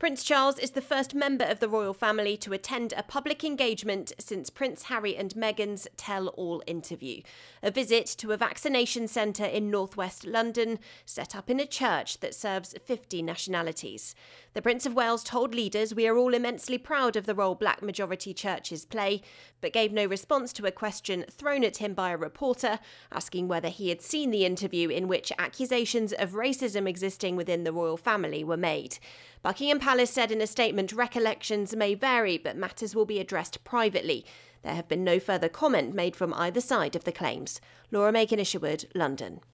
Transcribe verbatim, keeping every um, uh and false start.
Prince Charles is the first member of the royal family to attend a public engagement since Prince Harry and Meghan's tell-all interview. A visit to a vaccination centre in northwest London, set up in a church that serves fifty nationalities. The Prince of Wales told leaders we are all immensely proud of the role black majority churches play, but gave no response to a question thrown at him by a reporter, asking whether he had seen the interview in which accusations of racism existing within the royal family were made. Buckingham Palace said in a statement recollections may vary, but matters will be addressed privately. There have been no further comment made from either side of the claims. Laura Macon Isherwood, London.